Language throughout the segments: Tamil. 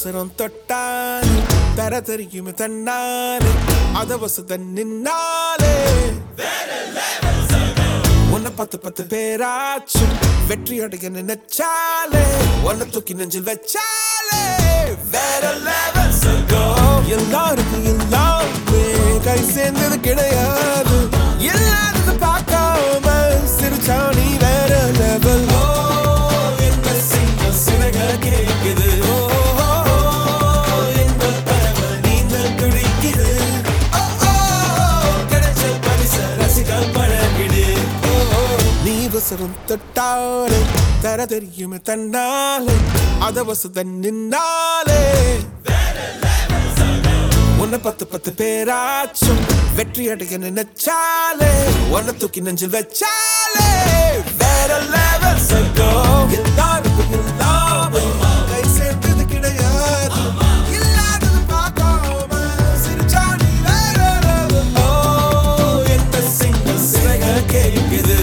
உசரம் தொட்டாலே தர தெரியுமே தன்னாலே அத வசத நின்னாலே உன்னை 10 பேராச்சும் வெற்றி அடைய நினைச்சாலே உன்னை தூக்கி நெஞ்சில் வச்சாலே வேற லெவல்ஸ் go எல்லாருக்கும் எல்லாமே கை சேர்ந்தது கிடையாது எல்லாரும் பார்க்காம சிரிச்சா நீ வேற லெவல் என்ன செய்ய சிறக கேக்குது என்ன பரவ நீந்தல் துடிக்குது கிடைச்ச பரிச ரசிக பழகிடு நீ வசரம் தொட்டாலே தர தெரியுமே தன்னாலே அத வசத நின்னாலே உன்னை 10 பேராச்சும் வெற்றி அடைய நினைச்சாலே உன்னை தூக்கி நெஞ்சில் வச்சாலே வேற லெவல்ஸ் go எல்லாருக்கும் எல்லாமே கை சேர்ந்தது கிடையாது இல்லாதது பார்க்காம சிரிச்சா நீ வேற லெவல் என்ன சிங்கிள் சிறக கேக்குது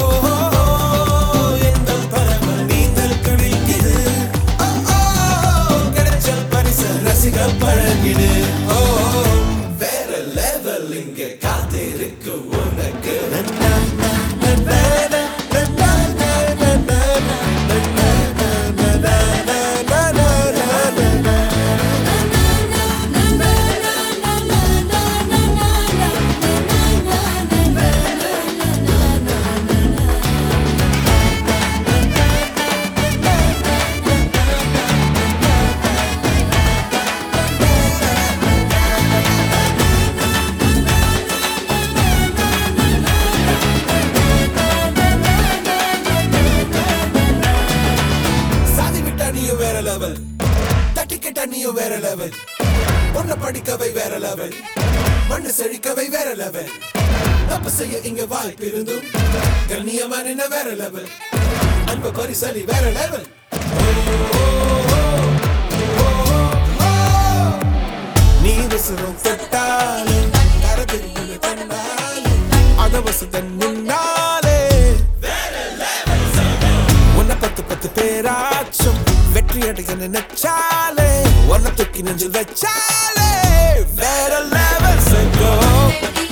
எந்த பரவ நீந்தல் துடிக்குது கிடைச்ச பரிச ரசிக பழகிடு வேற லெவல் இங்க காத்திருக்கு உனக்கு வேற லெவல் தட்டிக்கிட்ட நீயும் வேற லெவல் பொண்ண படிக்கவை வேற லெவல் மண்ணு செழிக்கவை வேற லெவல் தப்பு செய்ய இங்க வாய்ப்பு இருந்தும் கண்ணியமான வேற லெவல் அன்பு பரிசலி வேற லெவல் நீ வசரம் தொட்டாலே தர தெரியுமே தன்னாலே அத வசத நின்னாலே உன்னை 10 பேராச்சும் வெற்றி அடைய நினைச்சாலே உன்னை தூக்கி நெஞ்சில் வச்சாலே வேற லெவல்ஸ் go